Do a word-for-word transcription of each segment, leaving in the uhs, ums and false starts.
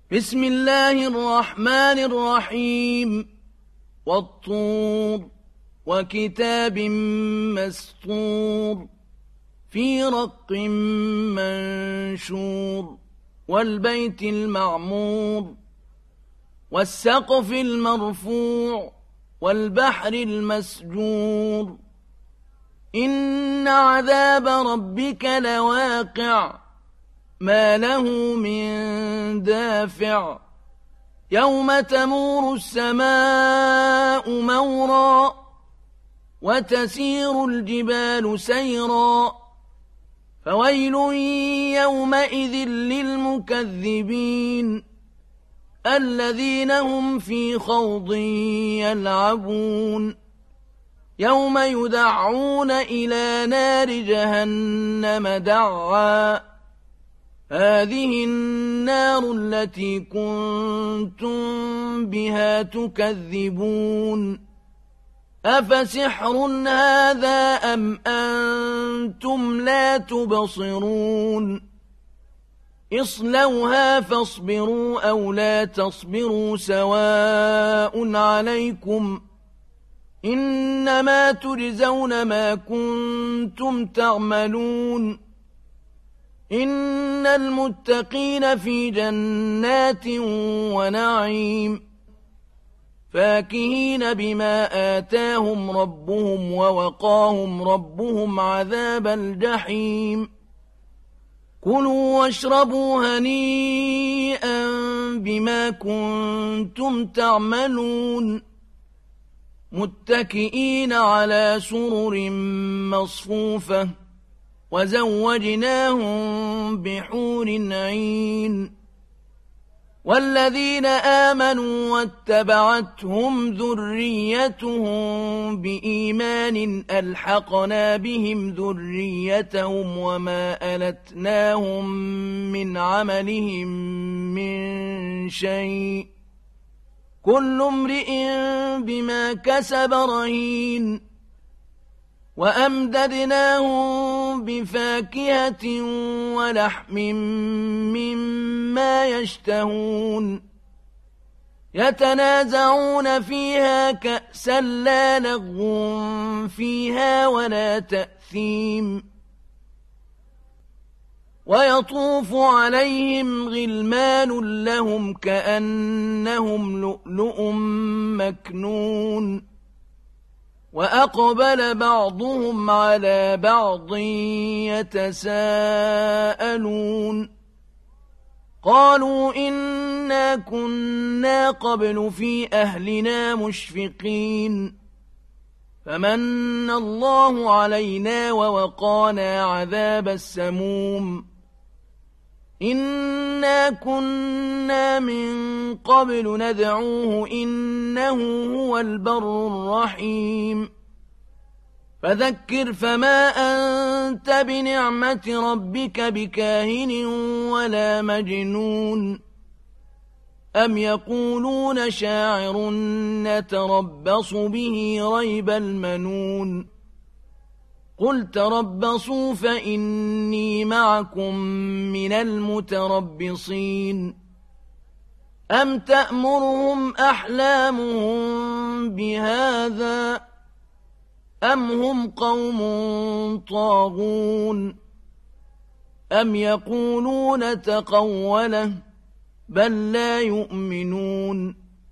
بسم الله الرحمن الرحيم والطور وكتاب مسطور في رق منشور والبيت المعمور والسقف المرفوع والبحر المسجور إن عذاب ربك لواقع ما له من دافع يوم تمور السماء مورا وتسير الجبال سيرا فويل يومئذ للمكذبين الذين هم في خوض يلعبون يوم يدعون إلى نار جهنم دعا هذه النار التي كنتم بها تكذبون أفسحر هذا أم أنتم لا تبصرون اصلوها فاصبروا أو لا تصبروا سواء عليكم إنما تجزون ما كنتم تعملون إن المتقين في جنات ونعيم فاكهين بما آتاهم ربهم ووقاهم ربهم عذاب الجحيم كلوا واشربوا هنيئا بما كنتم تعملون متكئين على سرر مصفوفة وزوجناهم بحور عين والذين آمنوا واتبعتهم ذريتهم بإيمان ألحقنا بهم ذريتهم وما ألتناهم من عملهم من شيء كل امرئ بما كسب رهين وأمددناهم بفاكهة ولحم مما يشتهون يتنازعون فيها كأسا لا لغو فيها ولا تأثيم ويطوف عليهم غلمان لهم كأنهم لؤلؤ مكنون وأقبل بعضهم على بعض يتساءلون قالوا إنا كنا قبل في أهلنا مشفقين فمن الله علينا ووقانا عذاب السموم إنا كنا من قبل ندعوه إنه هو البر الرحيم فذكر فما أنت بنعمة ربك بكاهن ولا مجنون أم يقولون شاعر نتربص به ريب المنون قل تربصوا فإني معكم من المتربصين أم تأمرهم أحلامهم بهذا أم هم قوم طاغون أم يقولون تقوله بل لا يؤمنون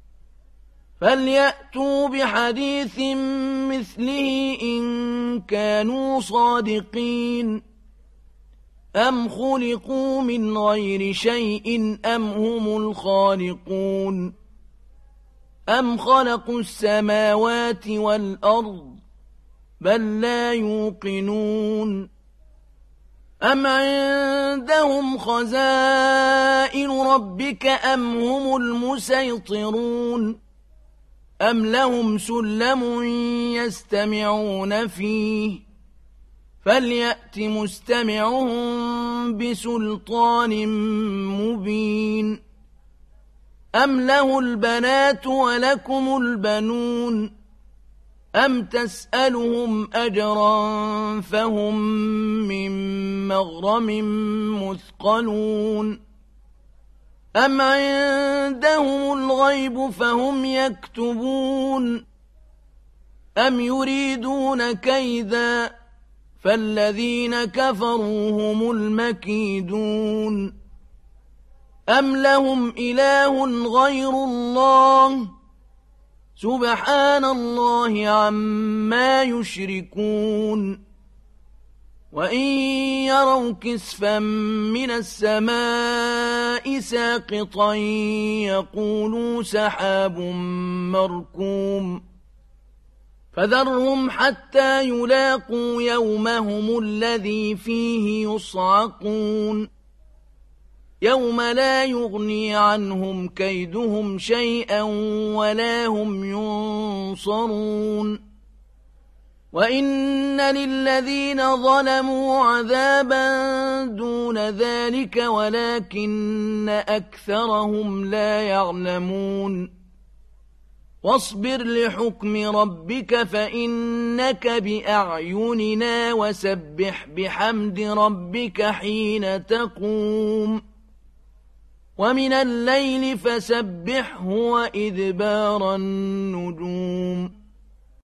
فليأتوا بحديث مثله إن كانوا صادقين أم خلقوا من غير شيء أم هم الخالقون أم خلقوا السماوات والأرض بل لا يوقنون أم عندهم خزائن ربك أم هم المسيطرون أم لهم سلم يستمعون فيه فليأت مستمعهم بسلطان مبين أم له البنات ولكم البنون أم تسألهم أجرا فهم من مغرم مثقلون أم عندهم الغيب فهم يكتبون أم يريدون كيدا فالذين كفروا هم المكيدون أم لهم إله غير الله سبحان الله عما يشركون وإن يروا كسفا من السماء ساقطا يقولوا سحاب مركوم فذرهم حتى يلاقوا يومهم الذي فيه يصعقون يوم لا يغني عنهم كيدهم شيئا ولا هم ينصرون وإن للذين ظلموا عذابا دون ذلك ولكن أكثرهم لا يعلمون واصبر لحكم ربك فإنك بأعيننا وسبح بحمد ربك حين تقوم ومن الليل فسبحه وإدبار النجوم